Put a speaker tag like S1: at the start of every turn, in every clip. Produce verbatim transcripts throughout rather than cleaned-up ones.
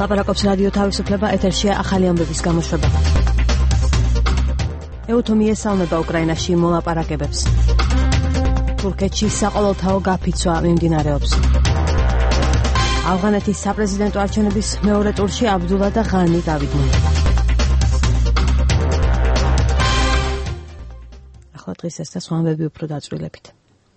S1: ლაპარაკობს რადიო თავისუფლება, ეთერშია ახალი ამბების გამოშვება. ეუთო მიესალმება უკრაინაში მოლაპარაკებებს. თურქეთში საყოველთაო გაფიცვა მიმდინარეობს. ავღანეთის საპრეზიდენტო არჩევნების მეორე ტურში აბდულა და ღანი გავიდნენ. ახლა დღეს ეს და სხვა ამბები უფრო დაწვრილებით.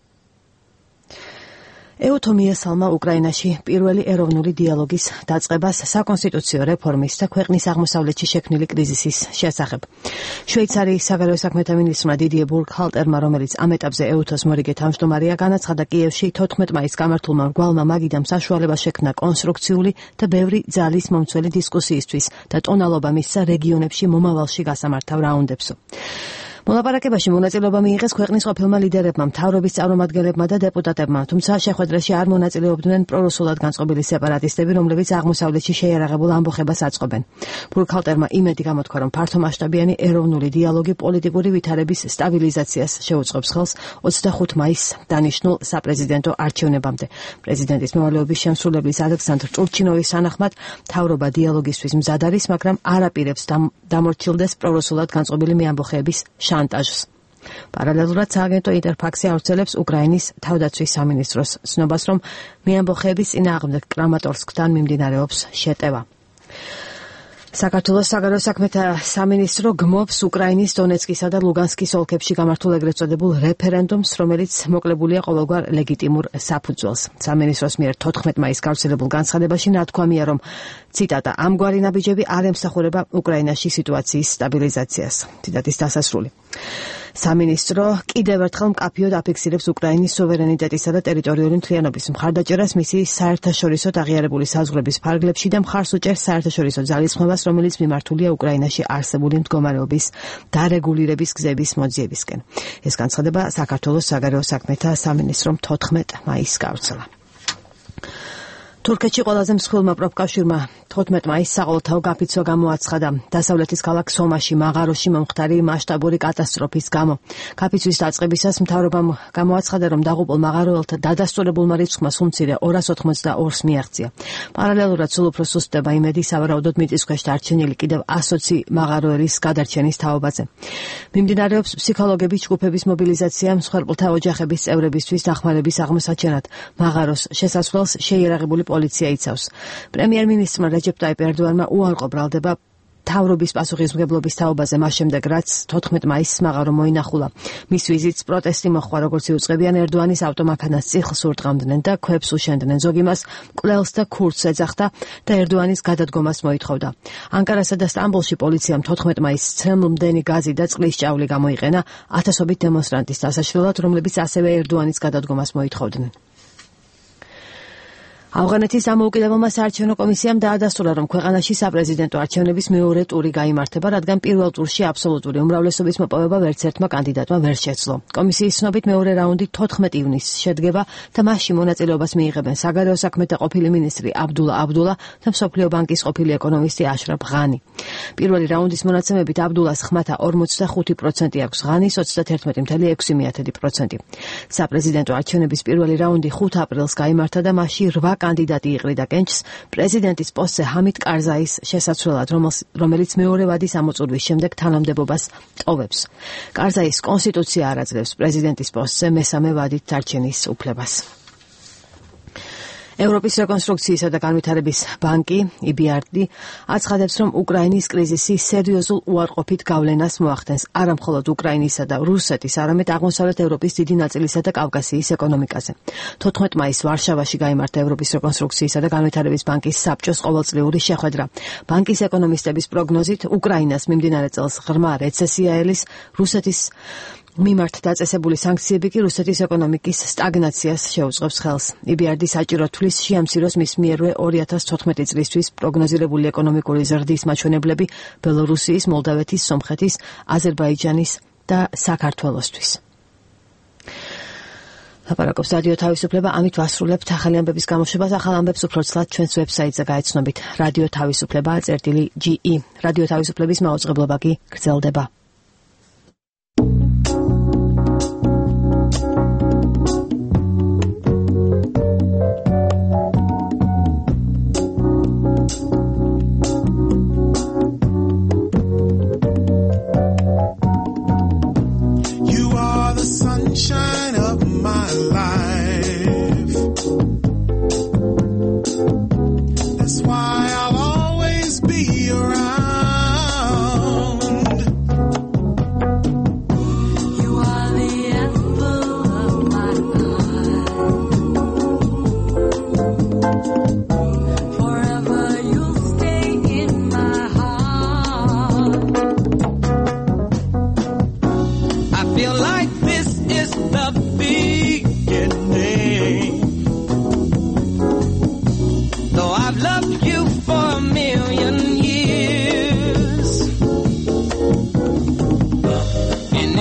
S1: ეუთო მიესალმა უკრაინაში პირველი ეროვნული დიალოგის დაწყებას საკონსტიტუციო რეფორმის და ქვეყნის აღმოსავლეთში შექმნილი კრიზისის შესახებ. შვეიცარიის საგარეო საქმეთა მინისტრმა დიდიე ბურგჰალტერმა, რომელიც ამ ეტაპზე ეუთოს მორიგე თავმჯდომარეა, განაცხადა კიევში თოთხმეტ მაისს გამართულმა მრგვალმა მაგიდამ საშუალება შექმნა კონსტრუქციული და ბევრი ძალის მომცველი დისკუსიისთვის და ტონალობა მისცა რეგიონებში მომავალში გასამართავ რაუნდებსო. მოლაპარაკებაში მონაწილეობა მიიღეს ქვეყნის ყოფილმა ლიდერებმა, მთავრობის წარმომადგენლებმა და დეპუტატებმა, თუმცა შეხვედრაში არ მონაწილეობდნენ პრორუსულად განწყობილი სეპარატისტები, რომლებიც აღმოსავლეთში შეიარაღებულ ამბოხებას აწყობენ. ბურგჰალტერმა იმედი გამოთქვა, რომ ფართომასშტაბიანი ეროვნული დიალოგი პოლიტიკური ვითარების სტაბილიზაციას შეუწყობს ხელს ოცდახუთ მაისს დანიშნულ საპრეზიდენტო არჩევნებამდე. პრეზიდენტის მოვალეობის შემსრულებლის ალექსანდრ ტურჩინოვის სანახმად, მთავრობა დიალოგისთვის მზად არის, მაგრამ არ აპირებს დამორჩილდეს პრორუსულად განწყობილი მეამბოხეების შანტაჟს. პარალელურად სააგენტო ინტერფაქსი ავრცელებს უკრაინის თავდაცვის სამინისტროს ცნობას, რომ მეამბოხეების წინააღმდეგ კრამატორსკთან მიმდინარეობს შეტევა. საქართველოს საგარეო საქმეთა სამინისტრო გმობს უკრაინის დონეცკისა და ლუგანსკის ოლქებში გამართულ ეგრეთ წოდებულ რეფერენდუმს, რომელიც მოკლებულია ყოველგვარ ლეგიტიმურ საფუძველს. სამინისტროს მიერ თოთხმეტ მაისს გავრცელებულ განცხადებაში ნათქვამია, რომ ციტატა ამგვარი ნაბიჯები არ ემსახურება უკრაინაში სიტუაციის სტაბილიზაციას. ციტატის დასასრული. სამინისტრო კიდევ ერთხელ მკაფიოდ აფიქსირებს უკრაინის სუვერენიტეტისა და ტერიტორიული მთლიანობის მხარდაჭერას მისი საერთაშორისო აღიარებული საზღვრების ფარგლებში და მხარს უჭერს საერთაშორისო ძალისხმევას, რომელიც მიმართულია უკრაინაში არსებული მდგომარეობის დარეგულირების გზების მოძიებისკენ. ეს განცხადება საქართველოს საგარეო საქმეთა სამინისტრომ თოთხმეტ მაისს გავრცელა. თურქეთში ყველაზე მსხვილმა პროფკავშირმა თოთხმეტ მაისს საყოველთაო გაფიცვა გამოაცხადა დასავლეთის ქალაქ სომაში მაღაროში მომხდარი მასშტაბური კატასტროფის გამო. გაფიცვის დაწყებისას მთავრობამ გამოაცხადა, რომ დაღუპულ მაღაროელთა დადასტურებულმა რიცხვმა სულ მცირე ორას ოცდაოთხს მიაღწია. პარალელურად სულ უფრო სუსტდება იმედი სავარაუდოდ მიწისქვეშ დარჩენილი კიდევ ასოცი მაღაროელის გადარჩენის თაობაზე. მიმდინარეობს ფსიქოლოგების ჯგუფების მობილიზაცია მსხვერპლთა ოჯახების წევრებისთვის დახმარების აღმოსაჩენად. მაღაროს შესასვლელს შეიარაღებული პოლიცია იცავს. პრემიერ-მინისტრმა რეჯეპ ტაიპ ერდოანმა უარყო ბრალდება მთავრობის პასუხისმგებლობის თაობაზე მას შემდეგ, რაც თოთხმეტ მაისს მაღარო მოინახულა. მის ვიზიტს პროტესტი მოჰყვა, როგორც იუწყებიან ერდოანის ავტომანქანას წიხლს ურტყამდნენ და ქვებს უშენდნენ. ზოგი მას მკვლელს და ქურდს ეძახდა და ერდოანის გადადგომას მოითხოვდა. ანკარასა და სტამბოლში პოლიციამ თოთხმეტ მაისს ცრემლმდენი გაზი და წყლის ჭავლი გამოიყენა ათასობით დემონსტრანტის დასაშლელად, რომლებიც ასევე ერდოანის გადადგომას მოითხოვდნენ. ავღანეთის დამოუკიდებელმა საარჩევნო კომისიამ დაადასტურა, რომ ქვეყანაში საპრეზიდენტო არჩევნების მეორე ტური გაიმართება, რადგან პირველ ტურში აბსოლუტური უმრავლესობის მოპოვება ვერც ერთმა კანდიდატმა ვერ შეძლო. კომისიის ცნობით მეორე რაუნდი თოთხმეტ ივნისს შედგება და მასში მონაწილეობას მიიღებენ საგარეო საქმეთა ყოფილი მინისტრი აბდულა აბდულა და მსოფლიო ბანკის ყოფილი ეკონომისტი აშრაფ ღანი. პირველი რაუნდის მონაცემებით აბდულას ხმათა ორმოცდახუთი პროცენტი აქვს, ღანის ოცდაათერთმეტი ფاصლე ექვსი პროცენტი. საპრეზიდენტო არჩევნების პირველი რაუნდი ხუთ აპრილს გაიმართა და მასში რვა კანდიდატი იყრიდა კენჭს პრეზიდენტის პოსტზე ჰამიდ კარზაის შესაცვლელად, რომელიც მეორე ვადის ამოწურვის შემდეგ თანამდებობას ტოვებს. კარზაის კონსტიტუცია არ აძლევს პრეზიდენტის პოსტზე მესამე ვადით დარჩენის უფლებას. ევროპის რეკონსტრუქციისა და განვითარების ბანკი ი ბი არ დი აცხადებს, რომ უკრაინის კრიზისი სერიოზულ უარყოფით გავლენას მოახდენს არა მხოლოდ უკრაინისა და რუსეთის, არამედ აღმოსავლეთ ევროპის დიდი ნაწილისა და კავკასიის ეკონომიკაზე. თოთხმეტ მაისს ვარშავაში გაიმართა ევროპის რეკონსტრუქციისა და განვითარების ბანკის საბჭოს ყოველწლიური შეხვედრა. ბანკის ეკონომისტების პროგნოზით უკრაინას მიმდინარე წელს ღრმა რეცესია ელის, რუსეთის მიმართ დაწესებული სანქციები კი რუსეთის ეკონომიკის სტაგნაციას შეუწყობს ხელს. ი ბი არ დი საჭიროდ თვლის შეამციროს მის მიერვე ორი ათას თოთხმეტი წლისთვის პროგნოზირებული ეკონომიკური ზრდის მაჩვენებლები ბელორუსიის, მოლდავეთის, სომხეთის, აზერბაიჯანის და საქართველოსთვის. ლაპარაკობს რადიო თავისუფლება, ამით ვასრულებთ ახალი ამბების გამოშვებას. ახალ ამბებს უფრო ცლად ჩვენს ვებსაიტზე გაეცნობით რადიო თავისუფლება წერტილი ჯი ი. რადიო თავისუფლების მაუწყებლობა კი გრძელდება.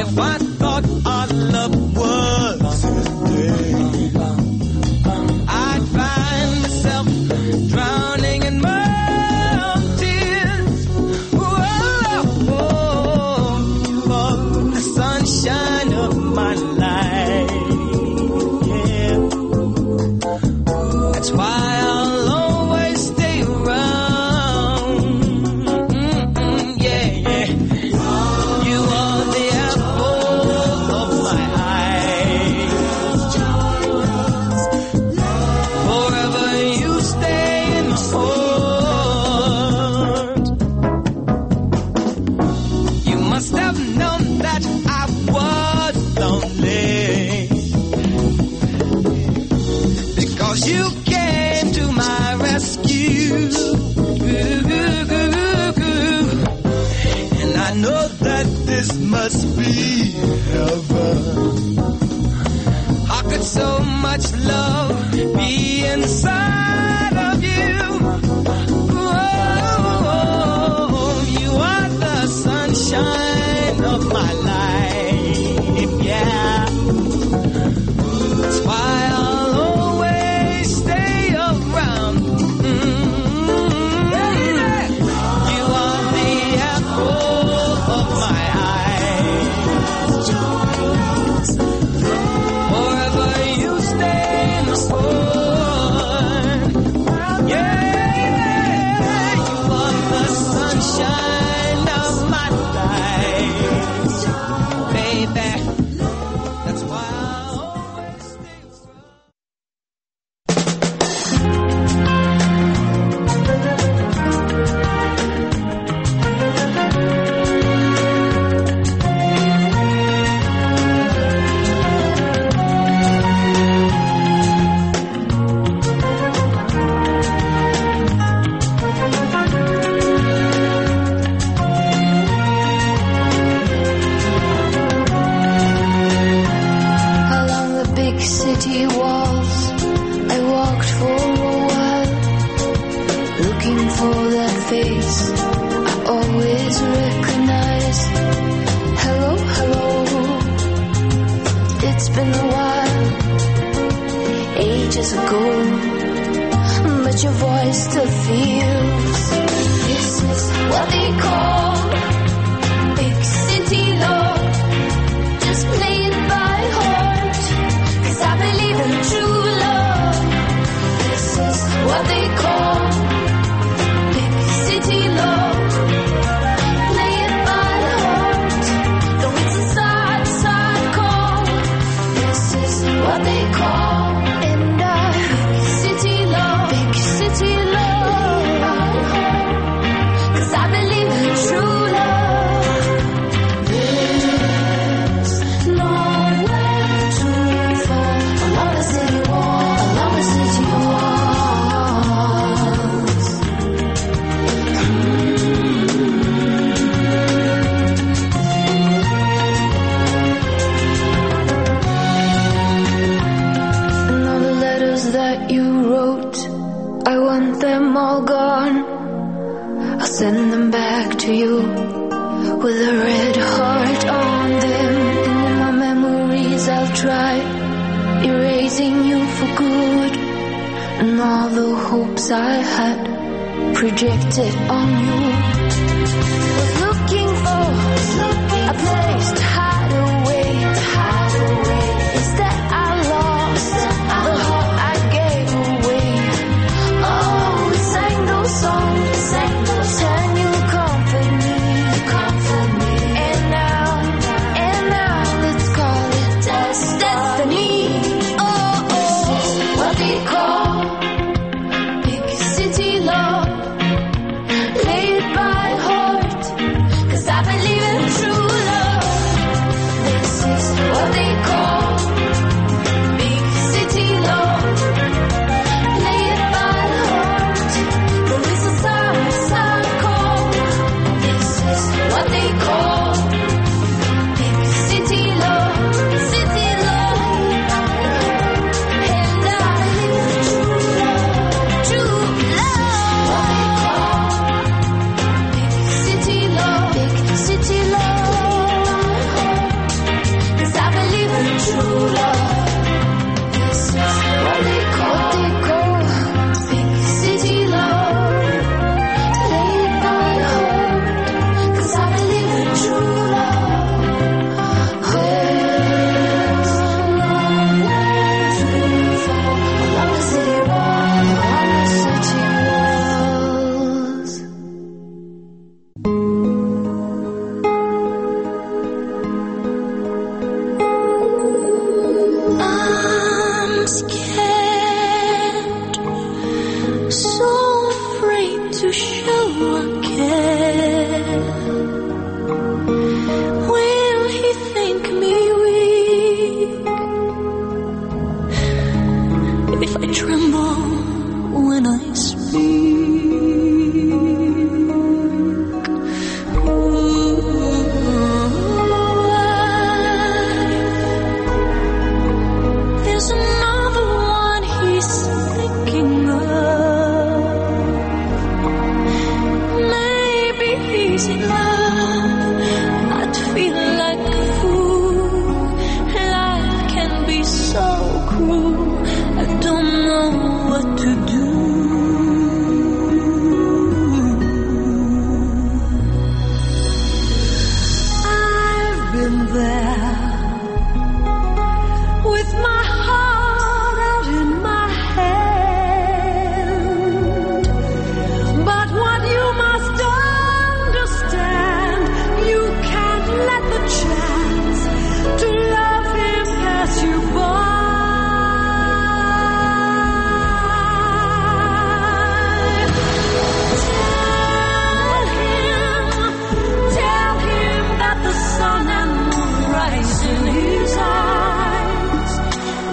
S2: Lay it by heart, 'cause I believe in true love.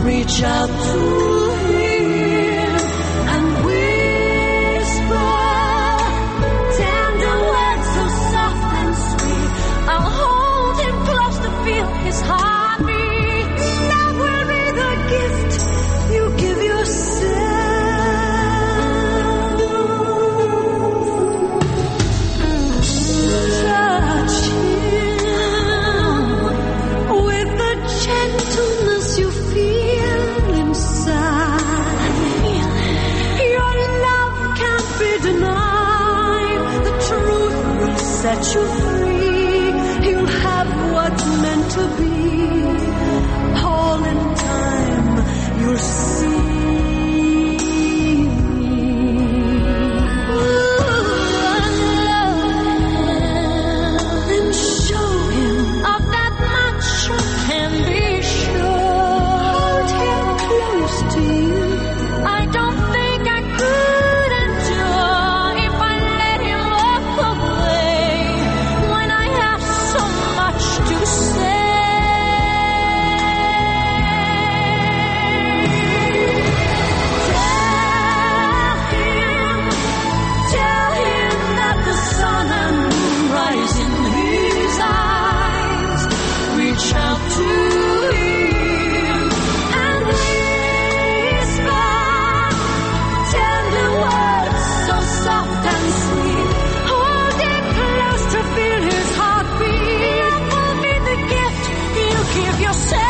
S2: reach out to him and whisper tender words so soft and sweet. I'll hold him close to feel his heartbeat. Love will be the gift you give yourself. Touch him with the gentleness you feel inside. Your love can't be denied. The truth will set you free. You'll have what's meant to be. All in time you'll see. And show him of that much you can be sure. Hold him close to you. I don't think I could endure if I let him walk away when I have so much to say. Tell him, tell him that the sun and moon rise in his eyes. Reach out to him and whisper tender words so soft and sweet. Hold it close to feel his heartbeat. Love will be the gift you give yourself.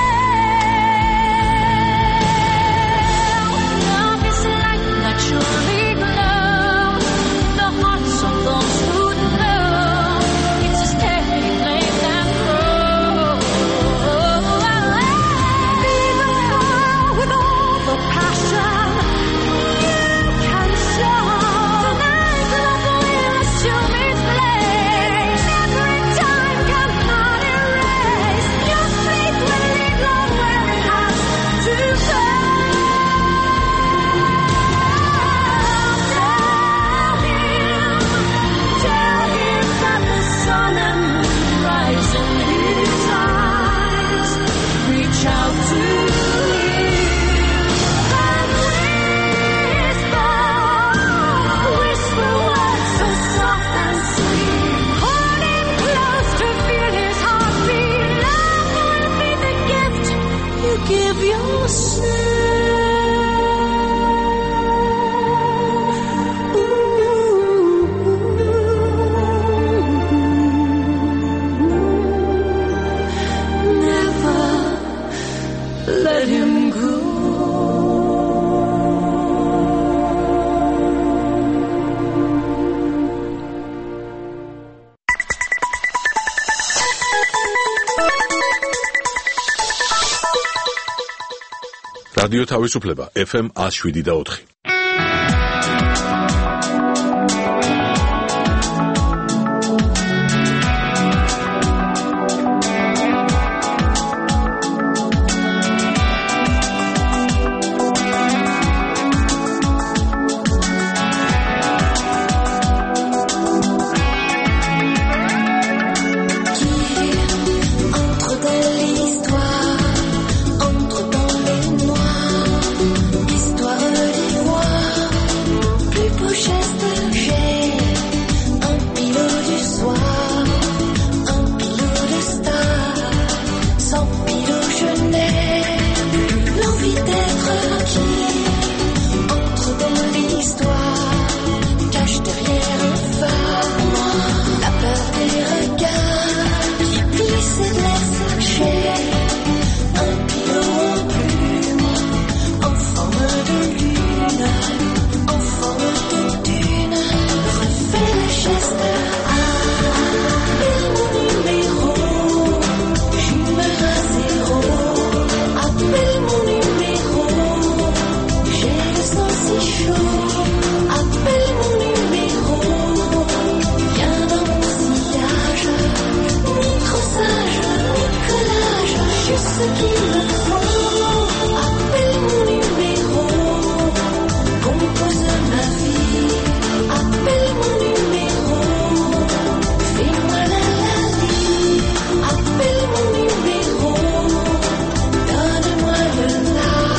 S2: Love is like naturally glow. The hearts of those who know. It's a steady flame that grows. Be the fire with all the passion you can show. Tonight love will assume its place. Every time cannot erase. Your faith will lead love where it has to go. Tell him, tell him that the sun and moon rise in his eyes. Reach out to him and whisper, whisper words so soft and sweet. Hold him close to feel his heartbeat. Love will be the gift you give yourself. Never let him go.
S3: რადიო თავისუფლება ეფ ემ one oh seven და four.
S2: Entre dans l'histoire, entre dans les noirs, histoire d'ivoire, plus beau geste j'ai, un pilot du soir, un pilot de star, sans pilot je n'ai plus l'envie d'être qui. Entre dans l'histoire, cache derrière un phare, la peur des regards qui glissent et laissent marcher. Un pilot en plume, en forme de lune, en forme de dune, refait le geste. Appelle mon numéro, j'humeur à zéro. Appelle mon numéro, j'ai le sang si chaud. Appelle mon numéro, viens dans mon sillage, ni trop sage, ni collage, juste ce qu'il me faut. Appelle mon numéro, compose ma vie. Appelle mon numéro, fais-moi la la vie. Appelle mon numéro, donne-moi le là.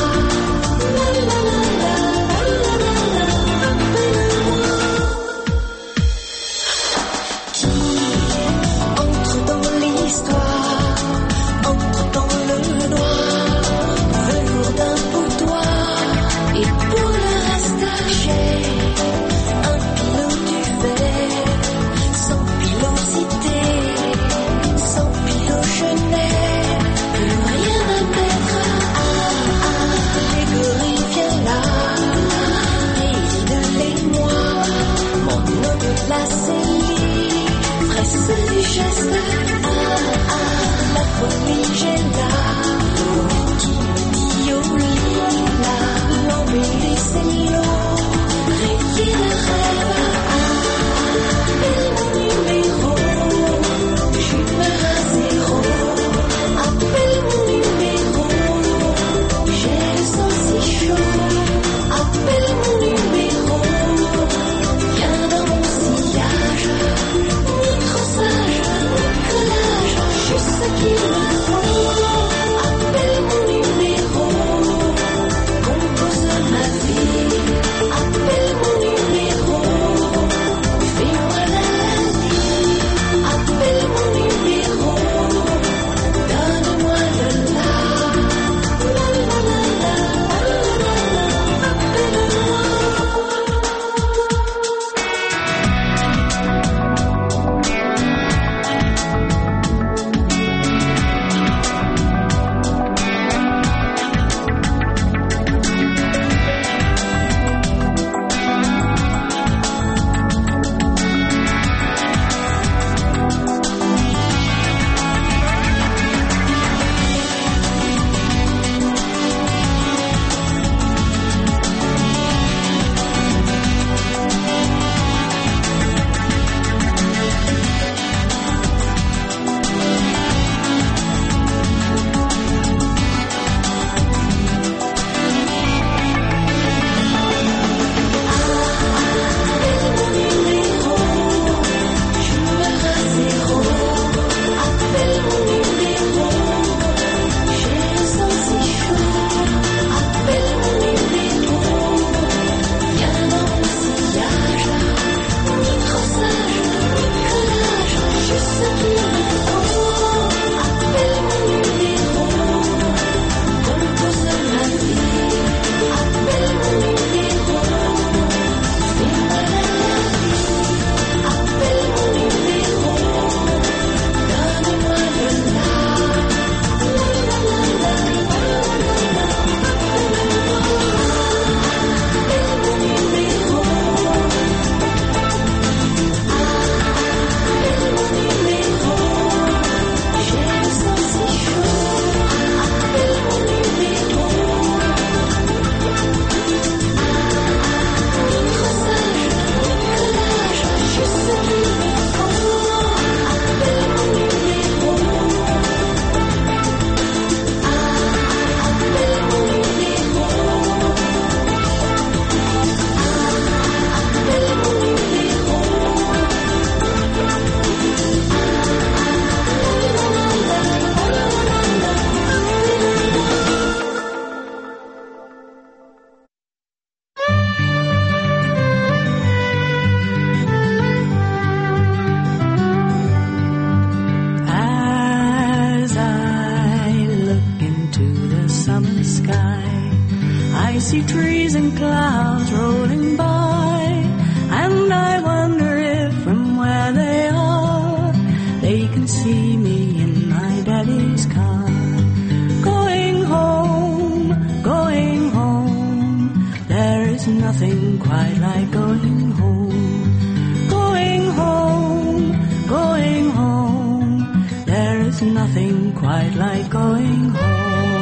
S2: see trees and clouds rolling by, and I wonder if from where they are, they can see me in my daddy's car. Going home, going home, there is nothing quite like going home. Going home, going home, there is nothing quite like going home.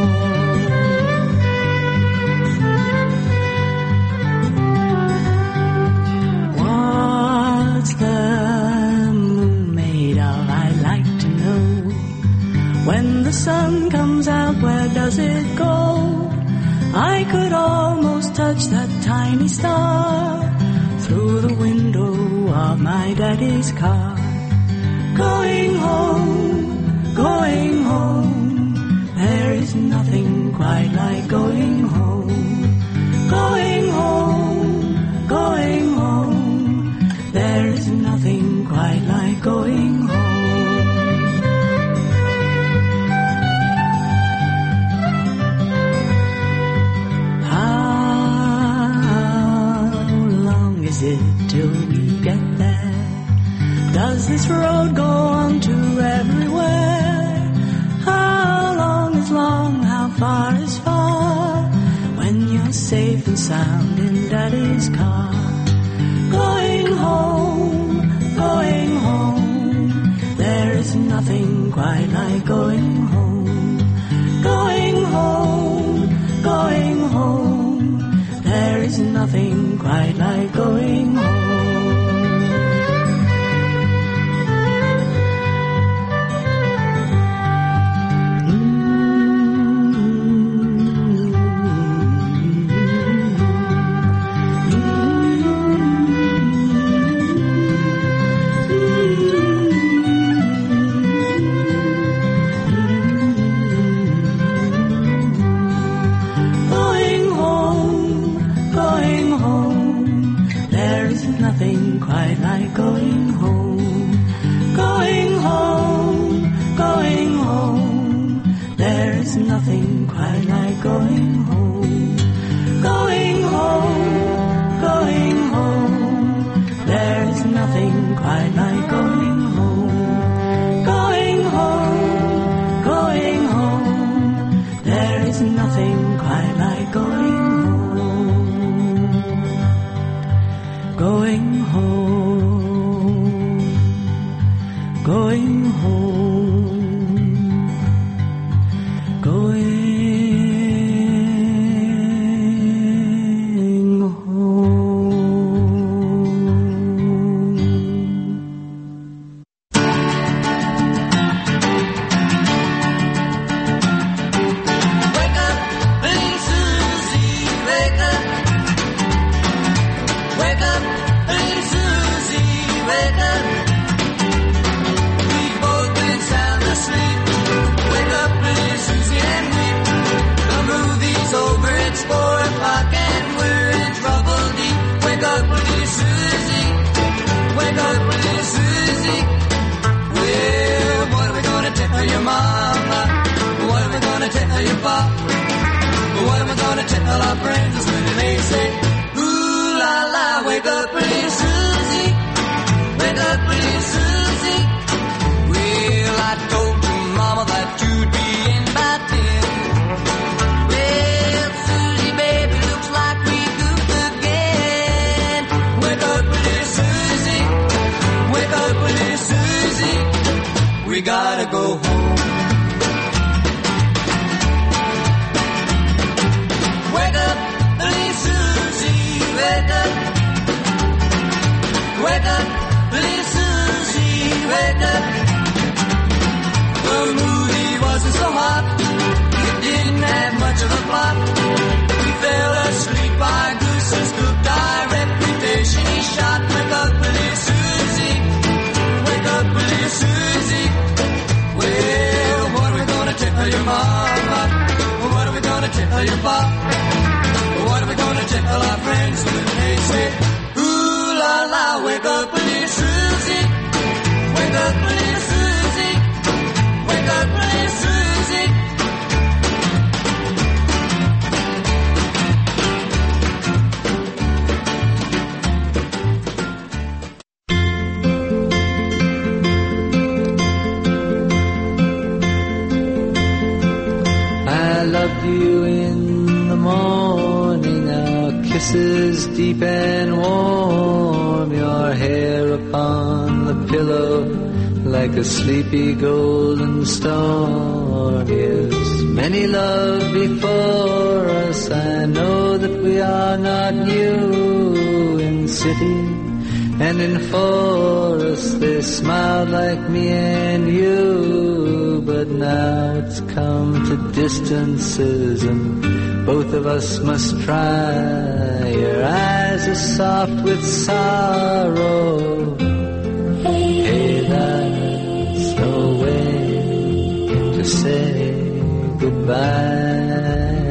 S2: What's the moon made of? I'd like to know. When the sun comes out, where does it go? I could almost touch that tiny star through the window of my daddy's car. Going home, going home, there is nothing quite like going home. Going home, going home, there is nothing quite like going home. Till we get there, does this road go on to everywhere? How long is long, how far is far, when you're safe and sound in daddy's car? Going home, going home, there is nothing quite like going home. Going home, going home, there is nothing quite like going home. Nothing quite like going home. Going home, going home, there is nothing quite like going home. Going home, going home, there is nothing quite like going home. Going home, going home, there is nothing quite like going home. Going home, going home, going
S4: tell our friends when they say, ooh la la, wake up pretty Susie, wake up pretty Susie. Well, I told your mama that you'd be in by ten. Well, Susie, baby, looks like we goofed again. Wake up pretty Susie, wake up pretty Susie. We gotta go home. Wake up, pretty Susie, wake up. Wake up, pretty Susie, wake up. The movie wasn't so hot, it didn't have much of a plot. We fell asleep, our gooses cooked, our reputation he shot. Wake up, pretty Susie, wake up, pretty Susie. Well, what are we gonna tell your mama? What are we gonna tell your pop? What are we gonna tell our friends when they say, ooh la la, wake up, pretty Susie, wake up, pretty Susie, wake up, pretty Susie.
S5: loved you in the morning, our kisses deep and warm, your hair upon the pillow like a sleepy golden storm. Yes, many love before us, I know that we are not new. In city and in forest they smiled like me and you, but now it's come to distances and both of us must try. Your eyes are soft with sorrow. Hey, that's no way to say goodbye.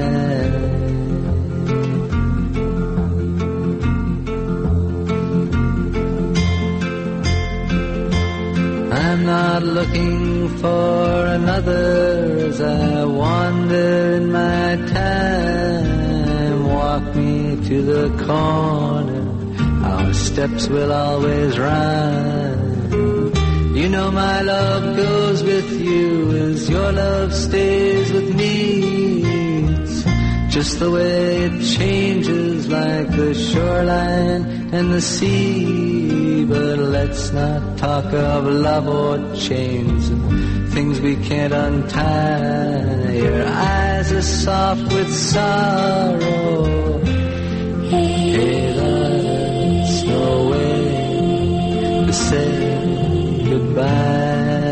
S5: I'm not looking for another as I wander in my time. Walk me to the corner, our steps will always rhyme. You know my love goes with you as your love stays with me. It's just the way it changes like the shoreline and the sea. But let's not talk of love or chains and things we can't untie. Your eyes are soft with sorrow. Hey, there's no way to say goodbye.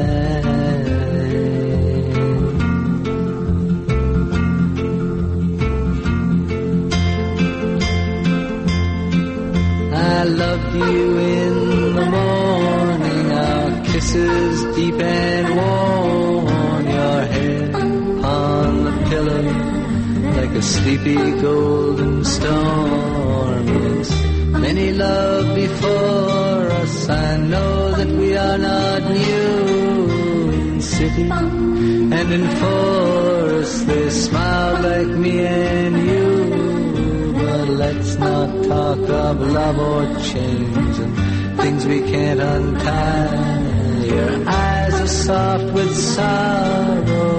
S5: I loved you in the morning, our kisses deep and warm, your head on the pillow like a sleepy golden storm. Yes, many love before us, I know that we are not new. In city and in forest they smile like me and you. But let's not talk of love or change and things we can't untie. Your eyes are soft with sorrow.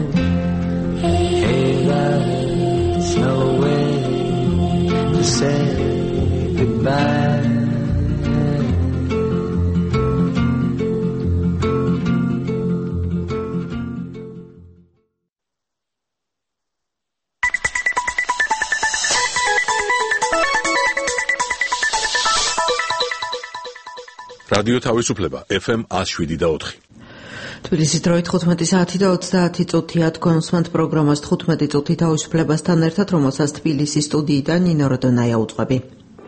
S5: Hey, there's no way to say goodbye.
S3: რადიო თავისუფლება ეფ ემ one oh seven და four.
S6: თბილისის დროით თხუთმეტი საათი და ოცდაათი წუთია თქვენ უსმენთ პროგრამას თხუთმეტი წუთი თავისუფლებასთან ერთად, რომელსაც თბილისის სტუდიიდან ნინო როდონაია უძღვები.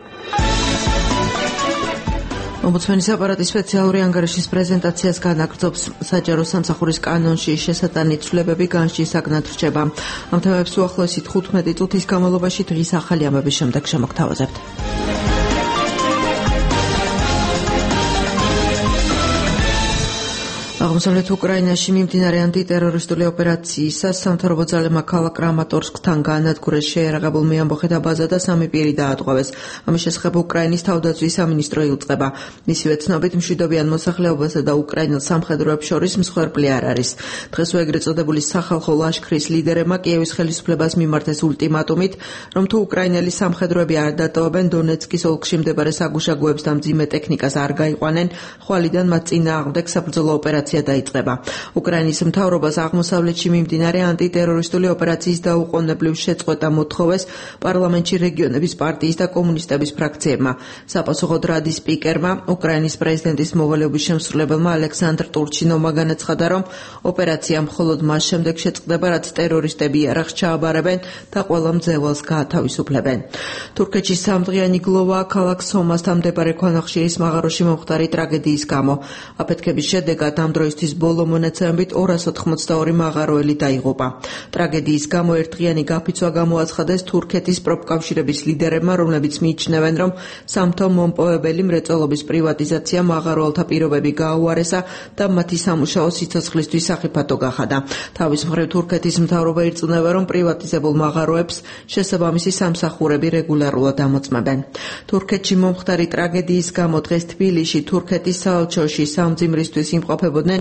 S6: ომბუდსმენის აპარატის სპეციალური ანგარიშის პრეზენტაციას განაგრძობს საჯარო სამსახურის კანონში შესატანი ცვლილებები განსჯის საგნად რჩება. ამ თემებს უახლოესი თხუთმეტი წუთის განმავლობაში დღის ახალი ამბების შემდეგ შემოგთავაზებთ. აღმოსავლეთ უკრაინაში მიმდინარე ანტიტერორისტული ოპერაციისას სამთავრობო ძალებმა ქალაქ კრამატორსკთან განადგურეს შეიარაღებულ მეამბოხეთა ბაზა და სამი პირი დაატყვევეს. ამის შესახებ უკრაინის თავდაცვის სამინისტრო იუწყება. მისივე ცნობით, მშვიდობიან მოსახლეობასა და უკრაინელ სამხედროებს შორის მსხვერპლი არ არის. დღეს ეგრეთ წოდებული სახალხო ლაშქრის ლიდერებმა კიევის ხელისუფლებას მიმართეს ულტიმატუმით, რომ თუ უკრაინელი სამხედროები არ დატოვებენ დონეცკის ოლქში მდებარე საგუშაგოებს და მძიმე ტექნიკას არ გაიყვანენ, ხვალიდან მათ წინააღმდეგ საბრძოლო ოპერაცია დაიწყება. უკრაინის მთავრობას აღმოსავლეთში მიმდინარე ანტიტერორისტული ოპერაციის დაუყოვნებლივ შეწყვეტა მოთხოვეს პარლამენტში რეგიონების პარტიის და კომუნისტების ფრაქციებმა. საპასუხოდ რადის სპიკერმა, უკრაინის პრეზიდენტის მოვალეობის შემსრულებელმა ალექსანდრ ტურჩინოვმა განაცხადა, რომ ოპერაცია მხოლოდ მას შემდეგ შეწყდება, რაც ტერორისტები იარაღს ჩააბარებენ და ყველა მძევალს გაათავისუფლებენ. თურქეთში სამდღიანი გლოვა ქალაქ სომასთან მდებარე ქვანახშირის მაღაროში მომხდარი ტრაგედიის გამო. აფეთქების შედეგად ამ დროისთვის ბოლო მონაცემებით ორას ოთხმოცდაორი მაღაროელი დაიღუპა. ტრაგედიის გამო ერთდღიანი გაფიცვა გამოაცხადეს თურქეთის პროფკავშირების ლიდერებმა, რომლებიც მიიჩნევენ, რომ სამთო მომპოვებელი მრეწველობის პრივატიზაცია მაღაროელთა პირობები გააუარესა და მათი სამუშაო სიცოცხლისთვის სახიფათო გახადა. თავის მხრივ თურქეთის მთავრობა ირწმუნება, რომ პრივატიზებულ მაღაროებს შესაბამისი სამსახურები რეგულარულად ამოწმებენ. თურქეთში მომხდარი ტრაგედიის გამო დღეს თბილისში თურქეთის საელჩოში სამძიმრისთვის იმყოფებოდნენ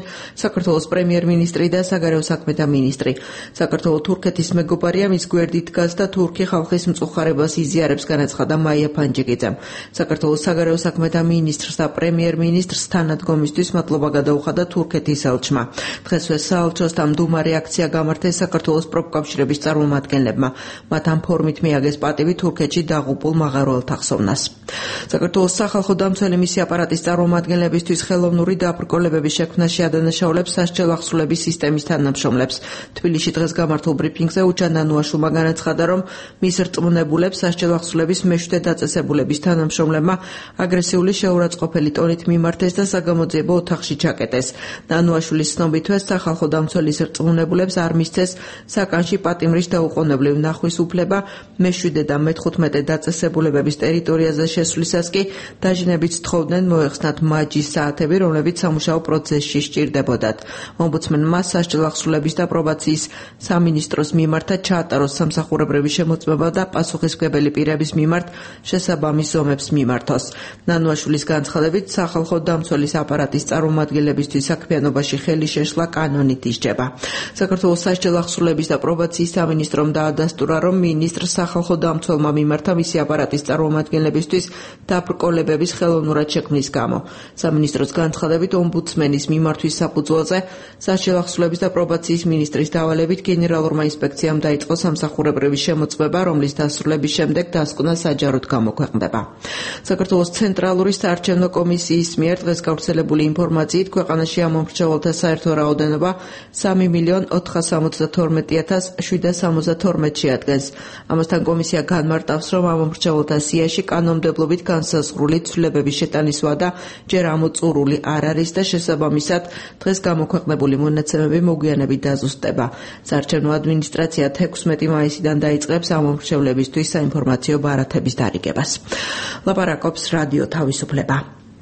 S6: საქართველოს პრემიერ-მინისტრი და საგარეო საქმეთა მინისტრი. საქართველოს თურქეთის მეგობარია, მის გვერდით დგას და თურქი ხალხის მწუხარებას იზიარებს, განაცხადა მაია ფანჯიკიძემ. საქართველოს საგარეო საქმეთა მინისტრს და პრემიერ-მინისტრს თანადგომისთვის მადლობა გადაუხადა თურქეთის ელჩმა. დღესვე საელჩოსთან მდუმარე აქცია გამართეს საქართველოს პროფკავშირების წარმომადგენლებმა. მათ ამ ფორმით მიაგეს პატივი თურქეთში დაღუპულ მაღაროელთა ხსოვნას. საქართველოს სახალხო დამცველი მისი აპარატის წარმომადგენლებისთვის ხელოვნური დაბრკოლებების შექმნაში ადანაშაულებს სასჯელ ახსრულების სისტემის თანამშრომლებს. თბილისში დღეს გამართულ ბრიფინგზე უჩან ნანუაშვილმა განაცხადა, რომ მის რწმუნებულებს სასჯელ ახსრულების მეშვიდე დაწესებულების თანამშრომლებმა აგრესიული შეურაცხყოფელი ტონით მიმართეს და საგამოძიებო ოთახში ჩაკეტეს. ნანუაშვილის ცნობითვე სახალხო დამცველის რწმუნებულებს არ მისცეს საკანში პატიმრის დაუყოვნებლივ ნახვის უფლება, მეშვიდე და მეთხუთმეტე დაწესებულებების ტერიტორიაზე შესვლისას კი დაჟინებით თხოვდნენ მოეხსნათ მაჯის საათები, რომლებიც სამუშაო პროცესში სჭირდებოდათ. ომბუდსმენმა სასჯელ ახსრულების და პრობაციის სამინისტროს მიმართა ჩაატაროს სამსახურებრივი შემოწმება და პასუხისმგებელი პირების მიმართ შესაბამის ზომებს მიმართოს. ნანუაშვილის განცხადებით, სახალხო დამცველის აპარატის წარმომადგენლებისთვის საქმიანობაში ხელი შეშლა კანონით ისჯება. საქართველოს სასჯელ ახსრულების და პრობაციის სამინისტრომ დაადასტურა, რომ მინისტრს სახალხო დამცველმა მიმართა მისი აპარატის წარმომადგენლებისთვის დაბრკოლებების ხელოვნურად შექმნის გამო. სამინისტროს განცხადებით, ომბუდსმენის მიმართვის საფუძველზე სასჯელ ახსრულების და პრობაციის მინისტრის დავალებით გენერალურმა ინსპექციამ დაიწყო სამსახურებრივი შემოწმება, რომლის დასრულების შემდეგ დასკვნა საჯაროდ გამოქვეყნდება. საქართველოს ცენტრალური საარჩევნო კომისიის მიერ დღეს გავრცელებული ინფორმაციით, ქვეყანაში ამ მომრჩეველთა საერთო რაოდენობა სამი მილიონ ოთხსამოცდათორმეტი ათას შვიდსა სამოცდათორმეტი ადგენს. ამასთან კომისია განმარტავს, რომ ამ მომრჩეველთა სიაში კანონმდებლობით განსაზღვრული ცვლილებების შეტანისვა და ჯერ ამოწურული არ არის და შესაბამისად დღეს გამოქვეყნებული მონაცემები მოგვიანებით დაზუსტდება. საარჩევნო ადმინისტრაცია თექვსმეტი მაისიდან დაიწყებს ამ მომრჩევლებისთვის საინფორმაციო ბარათების დარიგებას. ლაპარაკობს რადიო თავისუფლება.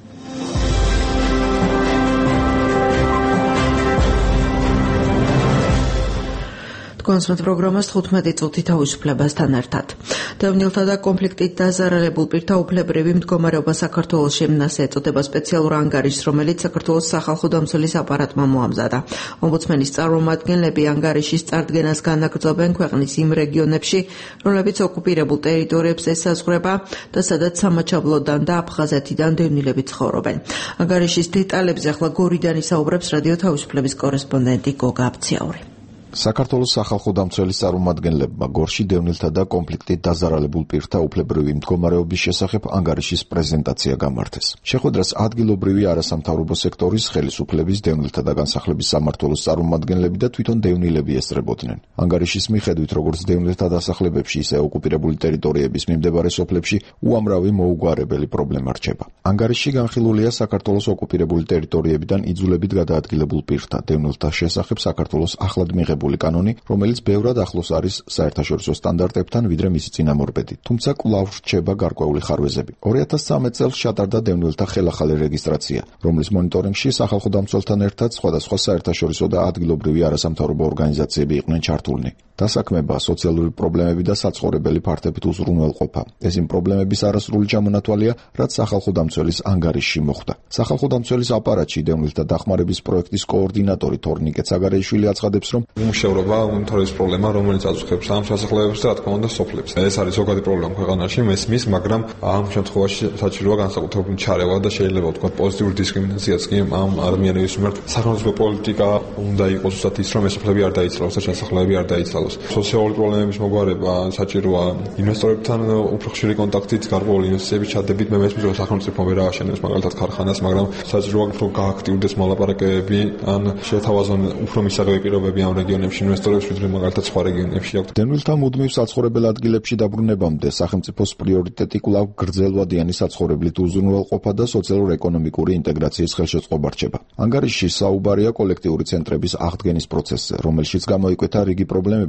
S6: კონსმეთ პროგრამას თხუთმეტი წუთი თავისუფლებასთან ერთად. დევნილთა და კონფლიქტით დაზარალებულ პირთა უფლებრივი მდგომარეობა საქართველოში ასე ეწოდება სპეციალურ ანგარიშს, რომელიც საქართველოს სახალხო დამცველის აპარატმა მოამზადა. ომბუდსმენის წარმომადგენლები ანგარიშის წარდგენას განაგრძობენ ქვეყნის იმ რეგიონებში, რომლებიც ოკუპირებულ ტერიტორიებს ესაზღვრება და სადაც სამაჩაბლოდან და აფხაზეთიდან დევნილები ცხოვრობენ. ანგარიშის დეტალებზე ახლა გორიდან ისაუბრებს რადიო თავისუფლების კორესპონდენტი გოგა აბციაური.
S7: საქართველოს სახალხო დამცველის წარმომადგენლებმა გორში დევნილთა და კონფლიქტით დაზარალებულ პირთა უფლებრივი მდგომარეობის შესახებ ანგარიშის პრეზენტაცია გამართეს. შეხვედრას ადგილობრივი არასამთავრობო სექტორის, ხელისუფლების, დევნილთა და განსახლების სამმართველოს წარმომადგენლები და თვითონ დევნილები ესწრებოდნენ. ანგარიშის მიხედვით, როგორც დევნილთა დასახლებებში, ისე ოკუპირებული ტერიტორიების მიმდებარე სოფლებში უამრავი მოუგვარებელი პრობლემა რჩება. ანგარიშში განხილულია საქართველოს ოკუპირებული ტერიტორიებიდან იძულებით გადაადგილებულ პირთა დევნილთა შესახებ საქართველოს ახლად მიღებულ კანონი, რომელიც ბევრად ახლოს არის საერთაშორისო სტანდარტებთან, ვიდრე მისი წინამორბედი. თუმცა კვლავ რჩება გარკვეული ხარვეზები. ორი ათას ცხრამეტ წელს ჩატარდა დევნილთა ხელახალი რეგისტრაცია, რომლის მონიტორინგში სახალხო დამცველთან ერთად სხვადასხვა საერთაშორისო და ადგილობრივი არასამთავრობო ორგანიზაციები იყვნენ ჩართულნი. დასაქმება, სოციალური პრობლემები და საცხოვრებელი ფართებით უზრუნველყოფა. ეს იმ პრობლემების არასრული ჩამონათვალია, რაც სახალხო დამცველის ანგარიშში მოხვდა. სახალხო დამცველის აპარატში დევნილთა დახმარების პროექტის კოორდინატორი თორნიკე ცაგარეიშვილი აცხადებს, რომ
S8: მუშაობა უმთავრესი პრობლემა, რომელიც აწუხებს ამ სასახლეებს და რა თქმა უნდა სოფლებს. ეს არის ზოგადი პრობლემა ქვეყანაში, მესმის, მაგრამ ამ შემთხვევაში საჭიროა განსაკუთრებული ჩარევა და შეიძლება ვთქვათ პოზიტიური დისკრიმინაციაც კი ამ ადამიანების მიმართ. სახელმწიფო პოლიტიკა უნდა იყოს უბრალოდ ის, რომ ეს სოფლები არ დაიცვალოს და შესახლეები არ დაიცვალოს. სოციალური პრობლემების მოგვარება საჭიროა ინვესტორებთან უფრო ხშირი კონტაქტით, გარკვეული ინვესტიციების ჩადებით. მე მესმის, რომ სახელმწიფო ვერ ააშენებს მაგალითად ქარხანას, მაგრამ საჭიროა უფრო გააქტიურდეს მოლაპარაკებები, ან შეთავაზონ უფრო მისაღები პირობები ამ რეგიონებში ინვესტორებს, ვიდრე მაგალითად სხვა რეგიონებში.
S7: დევნილთა მუდმივ საცხოვრებელ ადგილებში დაბრუნებამდე სახელმწიფოს პრიორიტეტი კვლავ გრძელვადიანი საცხოვრებლით უზრუნველყოფა და სოციალურ-ეკონომიკური ინტეგრაციის ხელშეწყობა რჩება. ანგარიშში საუბარია კოლექტიური ცენტრების აღდგენის პროცესზე, რომელშიც გამოიკვეთა რიგი პრობლემები,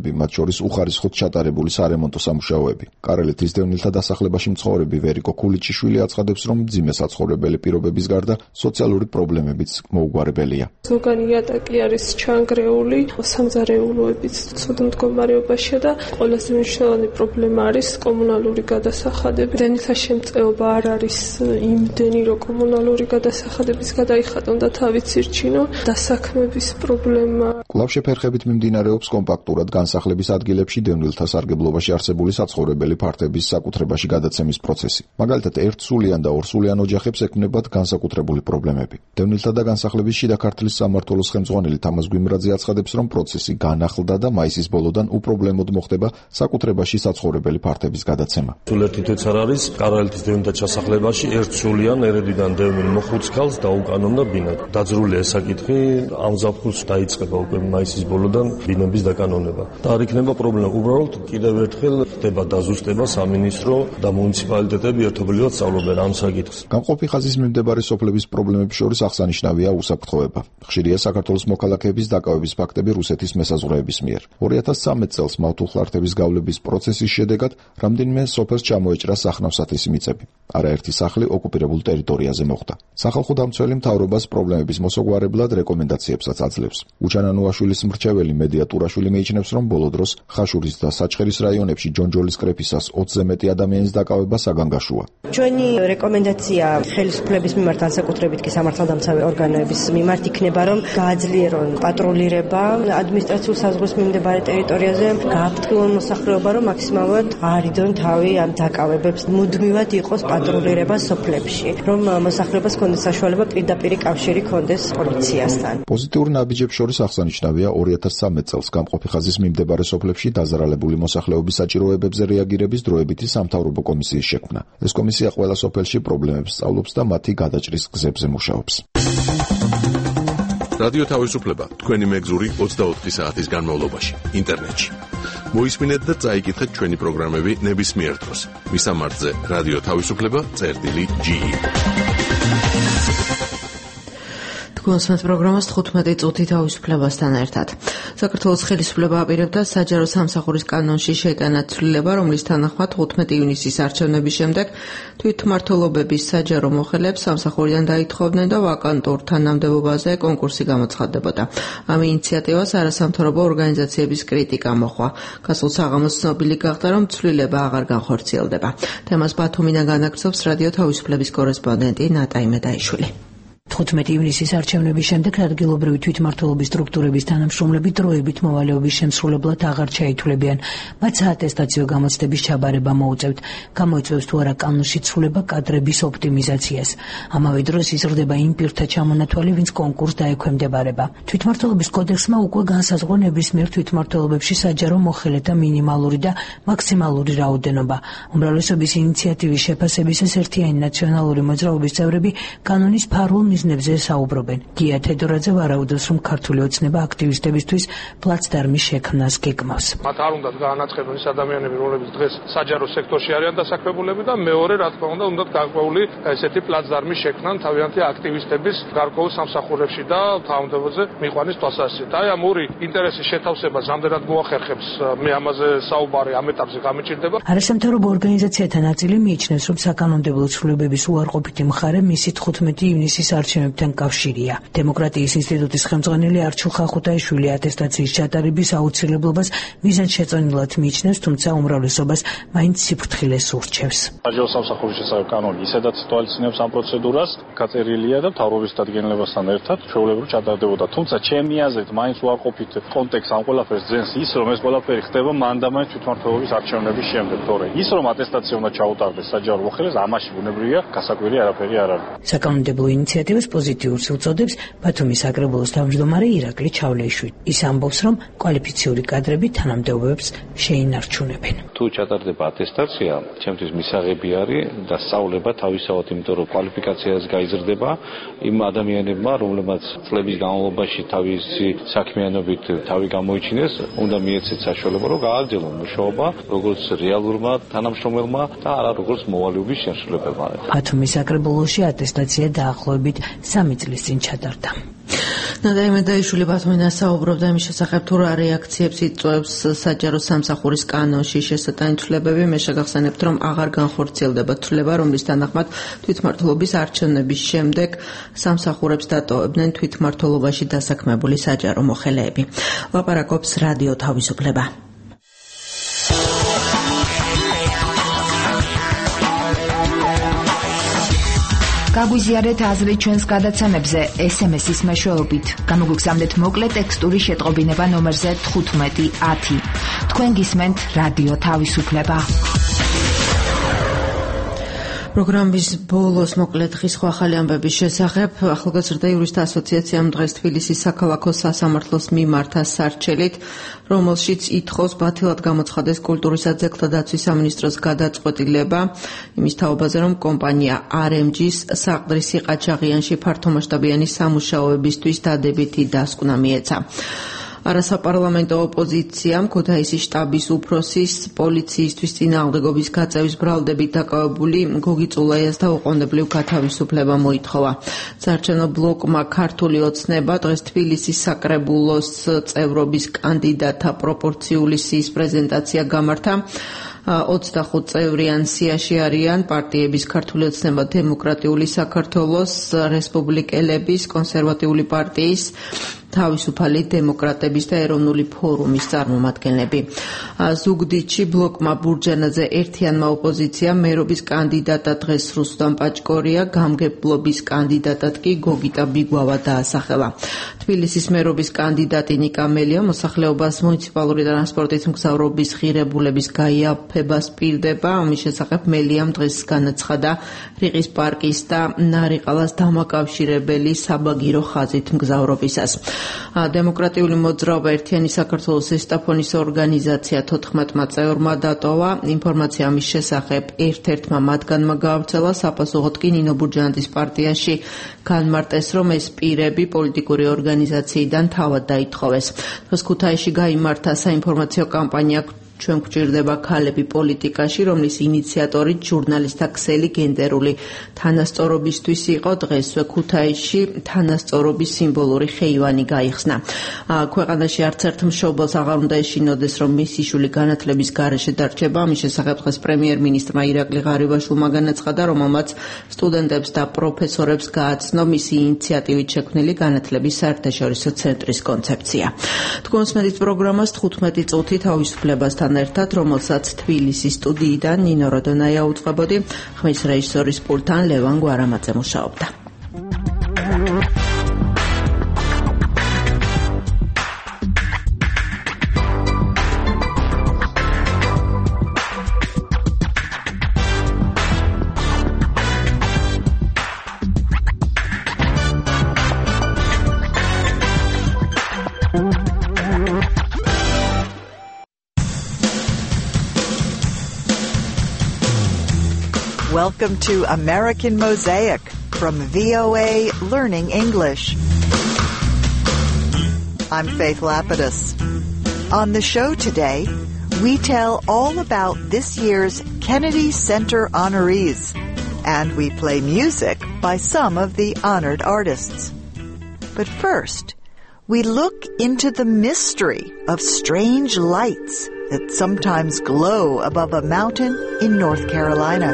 S7: პრობლემები, მათ შორის უხარისხოდ ჩატარებული სარემონტო სამუშაოები. კარელეთის დევნილთა დასახლებაში მცხოვრები ვერიკო ქულიჩიშვილი აცხადებს, რომ მძიმე საცხოვრებელი პირობების გარდა სოციალური პრობლემებიც მოუგვარებელია.
S9: ზოგანი იატაკი არის ჩანგრეული, სამზარეულოებიც ცუდ მდგომარეობაშია და ყველაზე მნიშვნელოვანი პრობლემა არის კომუნალური გადასახადები. დევნილთა შემწეობა არ არის იმდენი, რომ კომუნალური გადასახადების გადაიხადონ და თავიც ირჩინო. დასაქმების პრობლემა.
S7: კვლავ შეფერხებით მიმდინარეობს კომპაქტურად განსახლების ადგილებში დევნილთა სარგებლობაში არსებული საცხოვრებელი ფართების საკუთრებაში გადაცემის პროცესი. მაგალითად, ერთსულიან და ორსულიან ოჯახებს ექმნებათ განსაკუთრებული პრობლემები. დევნილთა და განსახლების შიდა ქართლის სამმართველოს ხელმძღვანელი თამაზ გვიმრაძე აცხადებს, რომ პროცესი განახლდა და მაისის ბოლოდან უპრობლემოდ მოხდება საკუთრებაში საცხოვრებელი ფართების გადაცემა.
S10: სულ ერთი თვეც არ არის კარალეთის დევნილთა ჩასახლებაში ერთსულიან ერედვიდან დევნილ მოხუცქალს დაუკანონდა ბინა. დაძრულია ეს საკითხი, ამ ზაფხულს დაიწყება უკვე მაისის ბოლოდან ბინების დაკანონება. და არ იქნება პრობლემა. უბრალოდ კიდევ ერთხელ ხდება დაზუსტება სამინისტრო და მუნიციპალიტეტები ერთობლივად სწავლობენ ამ საკითხს.
S7: გამყოფი ხაზის მიმდებარე სოფლების პრობლემების შორის აღსანიშნავია უსაფრთხოება. ხშირია საქართველოს მოქალაქეების დაკავების ფაქტები რუსეთის მესაზღვრეების მიერ. ორი ათას ცხრამეტ წელს მავთულხლართების გავლების პროცესის შედეგად რამდენიმე სოფელს ჩამოეჭრა სახნავსათესი მიწები. არაერთი სახლი ოკუპირებულ ტერიტორიაზე მოხვდა. სახალხო დამცველი მთავრობას პრობლემების მოსაგვარებლად რეკომენდაციებსაც აძლევს. უჩანანუაშვილის მრჩეველი მედია ტურაშვილი მიიჩნევს, რომ ბოლო დროს ხაშურის და საჩხერის რაიონებში ჯონჯოლის კრეფისას ოცზე მეტი ადამიანის დაკავება საგანგაშოა.
S11: ჩვენი რეკომენდაცია ხელისუფლების მიმართ, განსაკუთრებით კი სამართალდამცავი ორგანოების მიმართ იქნება, რომ გააძლიერონ პატრულირება ადმინისტრაციულ საზღვრის მიმდებარე ტერიტორიაზე, გააფრთხილონ მოსახლეობა, რომ მაქსიმალურად არიდონ თავი ამ დაკავებებს, მუდმივად იყოს პატრულირება სოფლებში, რომ მოსახლეობას ჰქონდეს საშუალება პირდაპირი კავშირი ჰქონდეს პოლიციასთან.
S7: პოზიტიურ ნაბიჯებს შორის აღსანიშნავია ორი ათას ცხრამეტ წელს გამყოფი ხაზის მიმდებარე სოფლებში დაზარალებული მოსახლეობის საჭიროებებზე რეაგირების დროებითი სამთავრობო კომისიის შექმნა. ეს კომისია ყველა სოფელში პრობლემებს სწავლობს და მათი გადაჭრის გზებზე მუშაობს.
S3: რადიო თავისუფლება თქვენი მეგზური ოცდაოთხი საათის განმავლობაში ინტერნეტში. მოისმინეთ და წაიკითხეთ ჩვენი პროგრამები ნებისმიერ დროს. მისამართზე რადიო თავისუფლება წერტილი ჯი.
S6: გულსმენთ პროგრამას თხუთმეტი წუთი თავისუფლებასთან ერთად. საქართველოს ხელისუფლება აპირებდა საჯარო სამსახურის კანონში შეტანა ცვლილება, რომლის თანახმად თხუთმეტი ივნისის არჩევნების შემდეგ თვითმმართველობების საჯარო მოხელეებს სამსახურიდან დაითხოვდნენ და ვაკანტურ თანამდებობაზე კონკურსი გამოცხადდებოდა. ამ ინიციატივას არასამთავრობო ორგანიზაციების კრიტიკა მოჰყვა. გასულ საღამოს ცნობილი გახდა, რომ ცვლილება აღარ განხორციელდება. თემას ბათუმიდან განაგრძობს რადიო თავისუფლების კორესპონდენტი ნატა იმედაიშვილი.
S12: თხუთმეტი ივნისის არჩევნების შემდეგ ადგილობრივი თვითმმართველობის სტრუქტურების თანამშრომლები დროებით მოვალეობის შემსრულებლად აღარ ჩაითვლებიან. მათ საატესტაციო გამოცდების ჩაბარება მოუწევთ. გამოიწვევს თუ არა კანონში ცვლილება კადრების ოპტიმიზაციას. ამავე დროს იზრდება იმ პირთა ჩამონათვალი, ვინც კონკურსს დაექვემდებარება. თვითმმართველობის კოდექსმა უკვე განსაზღვრა ნებისმიერ თვითმმართველობებში საჯარო მოხელეთა მინიმალური და მაქსიმალური რაოდენობა. უმრავლესობის ინიციატივის შეფასებისას ერთიანი ნაციონალური მოძრაობის წევრები კანონის ფარულ მიზნებზე საუბრობენ. გია თედორაძე ვარაუდობს, რომ ქართული ოცნება აქტივისტებისთვის პლაცდარმის შექმნას გეგმავს.
S13: მათ არ უნდათ გაანაცხადონ ის ადამიანები, რომლებიც დღეს საჯარო სექტორში არიან დასაქმებულები და მეორე, რა თქმა უნდა, უნდათ გარკვეული ესეთი პლაცდარმის შექმნან თავიანთი აქტივისტების გარკვეულ სამსახურებში და თავმდებობაზე მიყვანის თვალსაზრისით. აი ამ ორი ინტერესის შეთავსება რამდენად მოახერხებს, მე ამაზე საუბარი ამ ეტაპზე გამიჭირდება.
S12: არასამთავრობო ორგანიზაციათა ნაწილი მიიჩნევს, რომ საკანონმდებლო ცვლილებების უარყოფითი მხარე მისი თხუთმეტი ივნისის არჩევნებთან კავშირია. დემოკრატიის ინსტიტუტის ხელმძღვანელი არჩილ ხახუტაიშვილი ატესტაციის ჩატარების აუცილებლობას მიზანშეწონილად მიიჩნევს, თუმცა უმრავლესობას მაინც სიფრთხილეს ურჩევს.
S14: საჯარო სამსახურის შესახებ კანონი ისედაც თვალისწინებს ამ პროცედურას, გაწერილია და მთავრობის დადგენილებასთან ერთად ჩვეულებრივ ჩატარდებოდა. თუმცა ჩემი აზრით მაინც უარყოფით კონტექსტს ამ ყველაფერს ძენს ის, რომ ეს ყველაფერი ხდება მან და მან თვითმმართველობის არჩევნების შემდეგ. თორე ის, რომ ატესტაცია უნდა ჩაუტარდეს საჯარო მოხელეს, ამაში ბუნებრივია, გასაკვირი არაფერი არ არის.
S12: საკანონმდებლო ინიციატივას პოზიტიურს უწოდებს ბათუმის საკრებულოს თავმჯდომარე ირაკლი ჩავლეიშვილი. ის ამბობს, რომ კვალიფიციური კადრები თანამდებობებს შეინარჩუნებენ.
S15: თუ ჩატარდება ატესტაცია, ჩემთვის მისაღები არის და სწავლება თავისავად, იმიტომ რომ კვალიფიკაციას გაიზრდება იმ ადამიანებმა, რომლებმაც წლების განმავლობაში თავისი საქმიანობით თავი გამოიჩინეს, უნდა მიეცეთ საშუალება, რომ გააგრძელონ მუშაობა, როგორც რეალურმა თანამშრომელმა და არა როგორც მოვალეობის შემსრულებელმა.
S12: ბათუმის საკრებულოში ატესტაცია დაახლოებით სამი წლის წინ ჩატარდა.
S6: ნადაი მედაიშვილი ბათუმიდან საუბრობდა იმის შესახებ, თუ რა რეაქციებს იწვევს საჯარო სამსახურის კანონში შესატანი ცვლილებები. მე შეგახსენებთ, რომ აღარ განხორციელდება ცვლილება, რომლის თანახმად თვითმმართველობის არჩევნების შემდეგ სამსახურებს დატოვებდნენ თვითმმართველობაში დასაქმებული საჯარო მოხელეები. ლაპარაკობს რადიო თავისუფლება.
S16: გაგვიზიარეთ აზრი ჩვენს გადაცემებზე ეს ემ ეს-ის მეშვეობით. გამოგვიგზავნეთ მოკლე ტექსტური შეტყობინება ნომერზე თხუთმეტი ათი. თქვენ გისმენთ რადიო თავისუფლება.
S6: პროგრამის ბოლოს მოკლედ ხის ხო ახალი ამბების შესახებ. ახალგაზრდა იურისტთა ასოციაციამ დღეს თბილისის საქალაქო სასამართლოს მიმართა სარჩელით, რომელშიც ითხოვს ბათილად გამოცხადეს კულტურისა და ძეგლთა დაცვის სამინისტროს გადაწყვეტილება იმის თაობაზე, რომ კომპანია არ ემ ჯის საყდრისი ყაჩაღიანში ფართომასშტაბიანი სამუშაოებისთვის დადებითი დასკვნა მიეცა. არასაპარლამენტო ოპოზიციამ ქუთაისის შტაბის უფროსის პოლიციისთვის წინააღმდეგობის გაწევის ბრალდებით დაკავებული გოგი წულაიას დაუყოვნებლივ გათავისუფლება მოითხოვა. საარჩევნო ბლოკმა ქართული ოცნება დღეს თბილისის საკრებულოს წევრობის კანდიდატთა პროპორციული სიის პრეზენტაცია გამართა. ოცდახუთ წევრიან სიაში არიან პარტიების ქართული ოცნება, დემოკრატიული საქართველოს, რესპუბლიკელების, კონსერვატიული პარტიის, თავისუფალი დემოკრატების და ეროვნული ფორუმის წარმომადგენლები. ზუგდიდში ბლოკმა ბურჯანაძე ერთიანმა ოპოზიციამ მერობის კანდიდატად დღეს რუსუდან პაჭკორია, გამგებლობის კანდიდატად კი გოგიტა ბიგვავა დაასახელა. თბილისის მერობის კანდიდატი ნიკა მელია მოსახლეობას მუნიციპალური ტრანსპორტის მგზავრობის ღირებულების გაიაფებას პირდება. ამის შესახებ მელიამ დღეს განაცხადა რიყის პარკის და ნარიყალას დამაკავშირებელი საბაგირო ხაზით მგზავრობისას. დემოკრატიული მოძრაობა ერთიანი საქართველოს ესტაფონის ორგანიზაცია თოთხმეტმა წევრმა დატოვა. ინფორმაცია ამის შესახებ ერთ-ერთმა მათგანმა გაავრცელა. საპასუხოდ კი ნინო ბურჯანაძის პარტიაში განმარტეს, რომ ეს პირები პოლიტიკური ორგანიზაციიდან თავად დაითხოვეს. დღეს ქუთაისში გაიმართა საინფორმაციო კამპანია ჩვენ გვჭირდება ქალები პოლიტიკაში, რომლის ინიციატორი ჟურნალისტთა ქსელი გენდერული თანასწორობისთვის იყო. დღესვე ქუთაისში თანასწორობის სიმბოლური ხეივანი გაიხსნა. ქვეყანაში არც ერთ მშობელს აღარ უნდა ეშინოდეს, რომ მისი შვილი განათლების გარეშე დარჩება. ამის შესახებ დღეს პრემიერ-მინისტრმა ირაკლი ღარიბაშვილმა განაცხადა, რომელმაც სტუდენტებს და პროფესორებს გააცნო მისი ინიციატივით შექმნილი განათლების საერთაშორისო ცენტრის კონცეფცია. თქვენ მსმენთ პროგრამას თხუთმეტი წუთი თავისუფლებასთან ერთად, რომელსაც თბილისის სტუდიიდან ნინო როდონაია უძღვებოდი, ხმის რეჟისორის პულტთან ლევან გვარამაძე მუშაობდა.
S17: Welcome to American Mosaic from V O A Learning English. I'm Faith Lapidus. On the show today, we tell all about this year's Kennedy Center honorees, and we play music by some of the honored artists. But first, we look into the mystery of strange lights that sometimes glow above a mountain in North Carolina.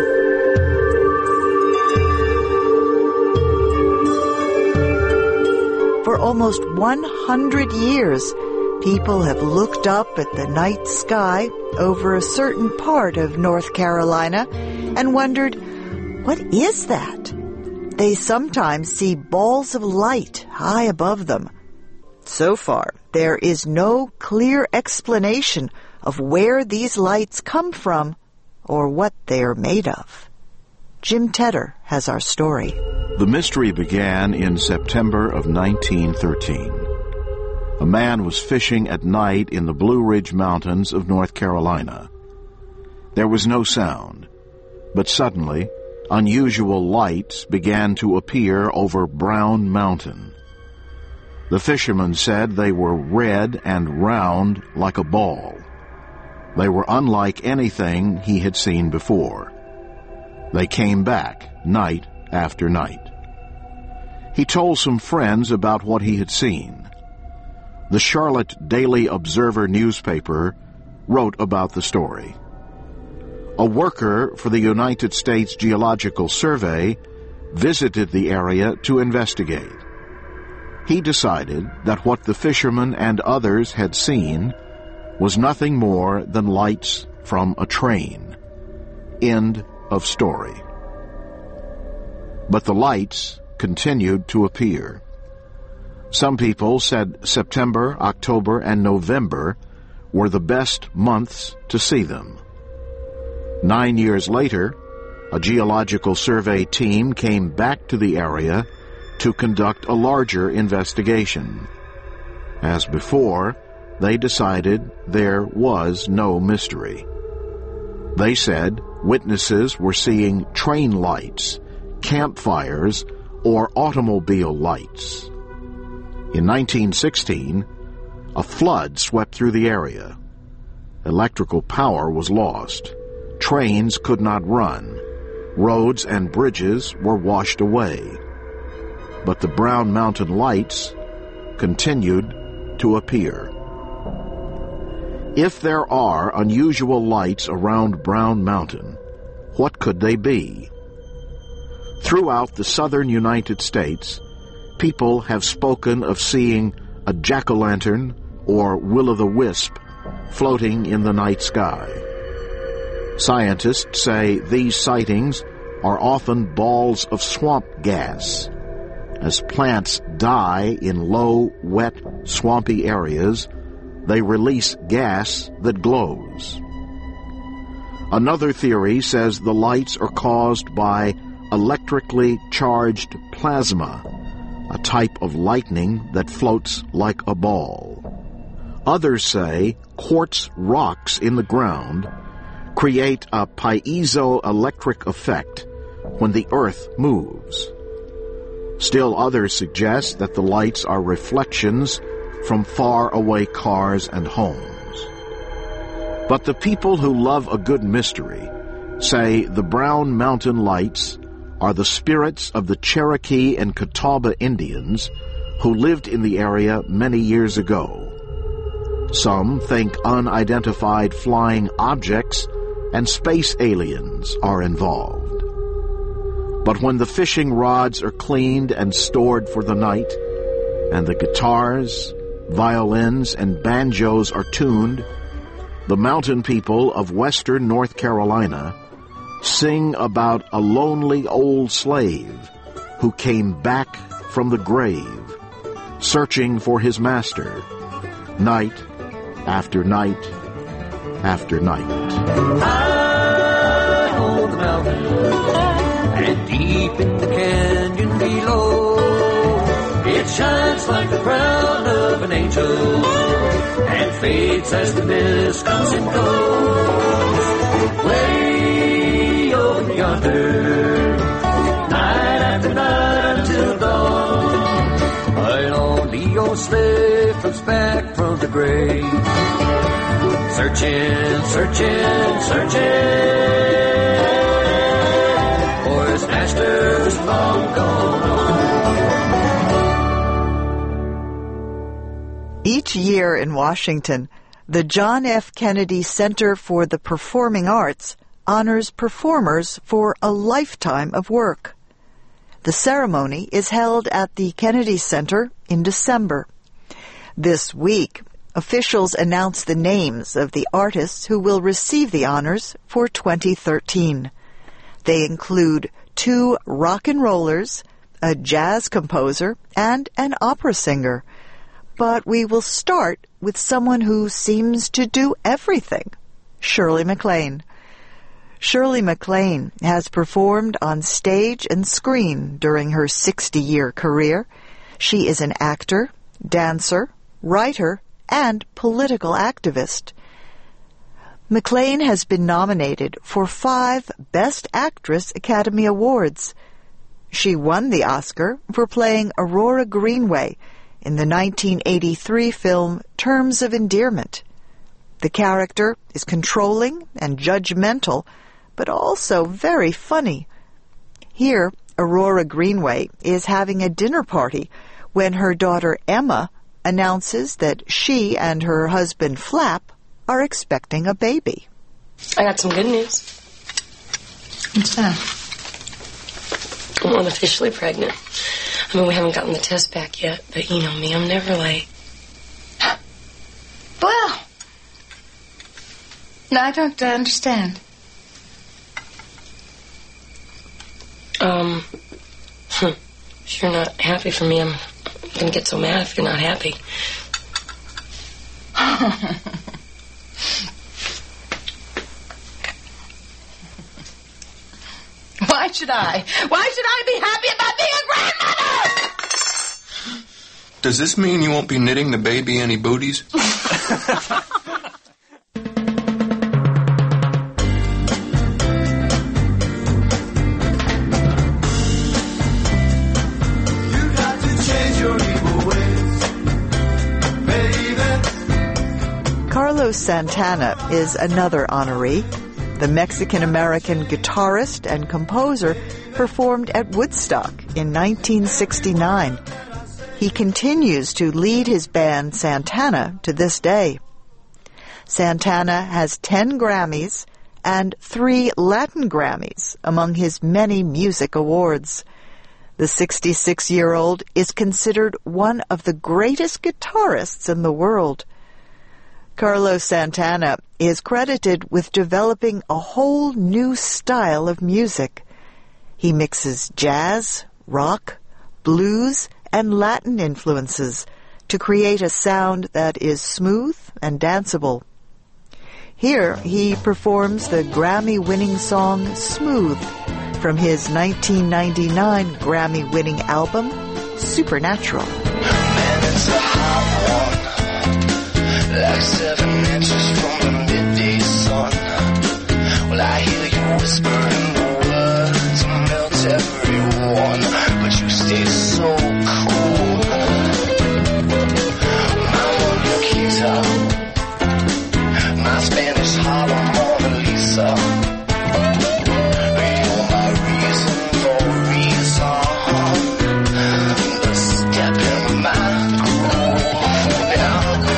S17: For almost one hundred years, people have looked up at the night sky over a certain part of North Carolina and wondered, what is that? They sometimes see balls of light high above them. So far, there is no clear explanation of where these lights come from or what they are made of. Jim Tedder has our story.
S18: The mystery began in September of nineteen thirteen. A man was fishing at night in the Blue Ridge Mountains of North Carolina. There was no sound, but suddenly, unusual lights began to appear over Brown Mountain. The fisherman said they were red and round like a ball. They were unlike anything he had seen before. They came back night after night. He told some friends about what he had seen. The Charlotte Daily Observer newspaper wrote about the story. A worker for the United States Geological Survey visited the area to investigate. He decided that what the fishermen and others had seen was nothing more than lights from a train. End of story. But the lights continued to appear. Some people said September, October, and November were the best months to see them. Nine years later, a geological survey team came back to the area to conduct a larger investigation. As before, they decided there was no mystery. They said witnesses were seeing train lights, campfires, or automobile lights. In nineteen sixteen, a flood swept through the area. Electrical power was lost. Trains could not run. Roads and bridges were washed away. But the Brown Mountain lights continued to appear. If there are unusual lights around Brown Mountain, what could they be? Throughout the southern United States, people have spoken of seeing a jack-o'-lantern or will-o'-the-wisp floating in the night sky. Scientists say these sightings are often balls of swamp gas. As plants die in low, wet, swampy areas, they release gas that glows. Another theory says the lights are caused by electrically charged plasma, a type of lightning that floats like a ball. Others say quartz rocks in the ground create a piezoelectric effect when the earth moves. Still others suggest that the lights are reflections from far-away cars and homes. But the people who love a good mystery say the Brown Mountain lights are the spirits of the Cherokee and Catawba Indians who lived in the area many years ago. Some think unidentified flying objects and space aliens are involved. But when the fishing rods are cleaned and stored for the night, and the guitars, violins, and banjos are tuned, the mountain people of western North Carolina sing about a lonely old slave who came back from the grave, searching for his master, night after night after night.
S4: High on the mountain and deep in the canyon below, it shines like the crown of an angel and fades as the mist comes and goes. Way over yonder, night after night until dawn, a lonely old slave comes back from the grave, searching, searching, searching for his master's long gone home.
S17: Each year in Washington, the John F. Kennedy Center for the Performing Arts honors performers for a lifetime of work. The ceremony is held at the Kennedy Center in December. This week, officials announced the names of the artists who will receive the honors for twenty thirteen. They include two rock and rollers, a jazz composer, and an opera singer. But we will start with someone who seems to do everything, Shirley MacLaine. Shirley MacLaine has performed on stage and screen during her sixty-year career. She is an actor, dancer, writer, and political activist. MacLaine has been nominated for five Best Actress Academy Awards. She won the Oscar for playing Aurora Greenway in the nineteen eighty-three film Terms of Endearment. The character is controlling and judgmental, but also very funny. Here Aurora Greenway is having a dinner party when her daughter Emma announces that she and her husband Flap are expecting a baby.
S19: I got some good news.
S16: What's that?
S19: I'm officially pregnant. I mean, we haven't gotten the test back yet, but you know me, I'm never late.
S16: Well, no, I don't uh, understand.
S19: Um, if you're not happy for me, I'm gonna get so mad if you're not happy.
S16: Why should I? Why should I be happy about being a grandmother?
S20: Does this mean you won't be knitting the baby any booties?
S17: Carlos Santana is another honoree. The Mexican-American guitarist and composer performed at Woodstock in nineteen sixty-nine. He continues to lead his band Santana to this day. Santana has ten Grammys and three Latin Grammys among his many music awards. The sixty-six-year-old is considered one of the greatest guitarists in the world. Carlos Santana is credited with developing a whole new style of music. He mixes jazz, rock, blues, and Latin influences to create a sound that is smooth and danceable. Here he performs the Grammy-winning song Smooth from his nineteen ninety-nine Grammy-winning album Supernatural.
S4: Man, it's a hot one. Like seven inches from the midday sun. Well, I hear you whispering the words to melt everyone, but you stay so cool. My Mona Lisa, my Spanish Harlem Mona Lisa. You're my reason for reason. The step in my groove now.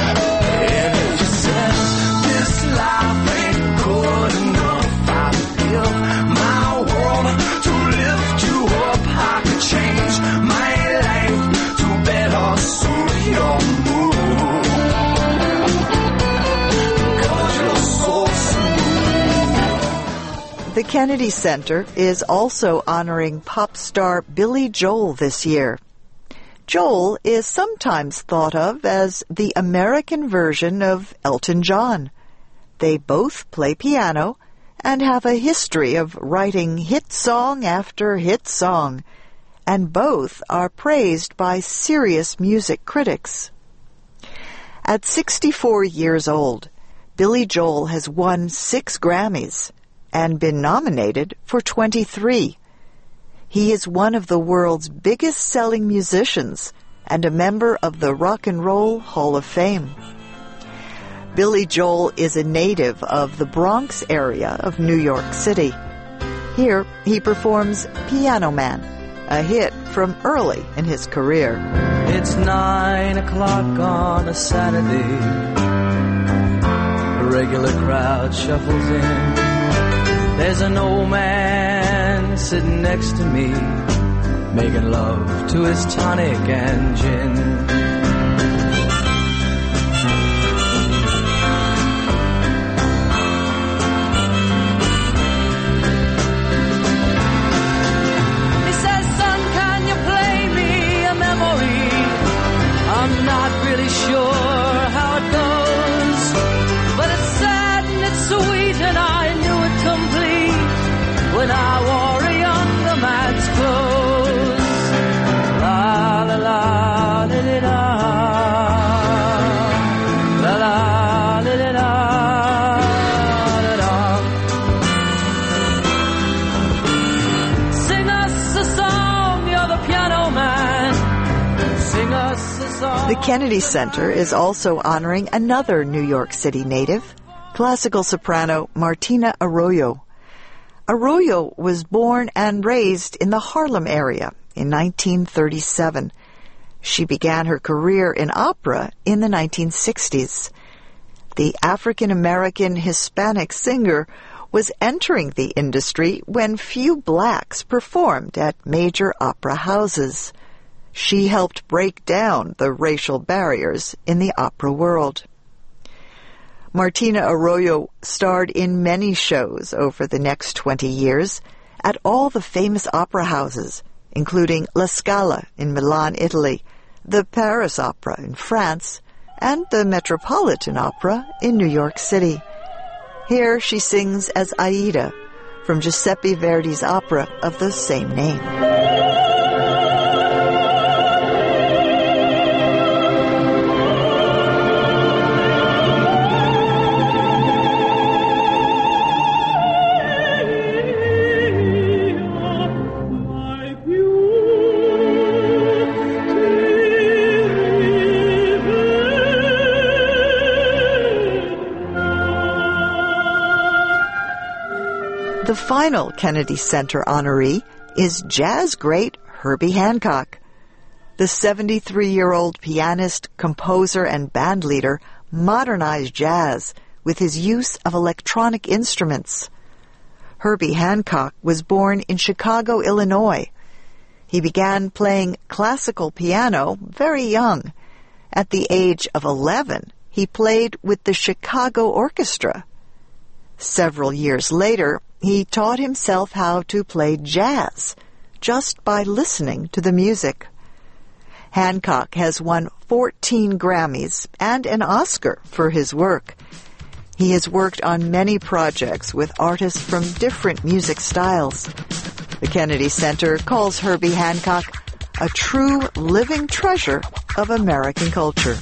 S17: The Kennedy Center is also honoring pop star Billy Joel this year. Joel is sometimes thought of as the American version of Elton John. They both play piano and have a history of writing hit song after hit song, and both are praised by serious music critics. At sixty-four years old, Billy Joel has won six Grammys and been nominated for twenty-three. He is one of the world's biggest-selling musicians and a member of the Rock and Roll Hall of Fame. Billy Joel is a native of the Bronx area of New York City. Here, he performs Piano Man, a hit from early in his career.
S5: It's nine o'clock on a Saturday. A regular crowd shuffles in. There's an old man sitting next to me, making love to his tonic and gin. He says, son, can you play me a memory? I'm not really sure how it goes, but it's sad and it's sweet and I knew it complete when I wore a younger man's clothes. La la la la la la la la la la la. Sing us a song, you're the piano man. Sing us a song.
S17: The Kennedy Center is also honoring another New York City native, classical soprano Martina Arroyo. Arroyo was born and raised in the Harlem area in nineteen thirty-seven. She began her career in opera in the nineteen sixties. The African-American Hispanic singer was entering the industry when few blacks performed at major opera houses. She helped break down the racial barriers in the opera world. Martina Arroyo starred in many shows over the next twenty years at all the famous opera houses, including La Scala in Milan, Italy, the Paris Opera in France, and the Metropolitan Opera in New York City. Here she sings as Aida from Giuseppe Verdi's opera of the same name. The final Kennedy Center honoree is jazz great Herbie Hancock. The seventy-three-year-old pianist, composer, and bandleader modernized jazz with his use of electronic instruments. Herbie Hancock was born in Chicago, Illinois. He began playing classical piano very young. At the age of eleven, he played with the Chicago Orchestra. Several years later, he taught himself how to play jazz just by listening to the music. Hancock has won fourteen Grammys and an Oscar for his work. He has worked on many projects with artists from different music styles. The Kennedy Center calls Herbie Hancock a true living treasure of American culture.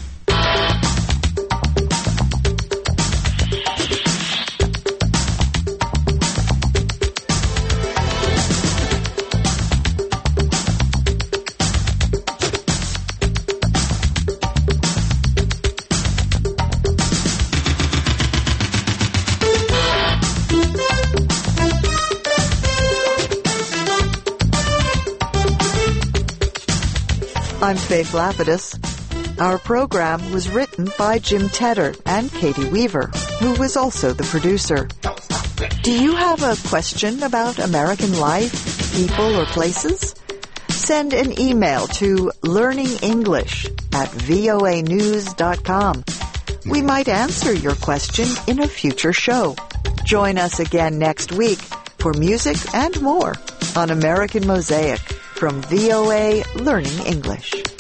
S17: I'm Faith Lapidus. Our program was written by Jim Tedder and Katie Weaver, who was also the producer. Do you have a question about American life, people, or places? Send an email to learningenglish at voa news dot com. We might answer your question in a future show. Join us again next week for music and more on American Mosaic from V O A Learning English.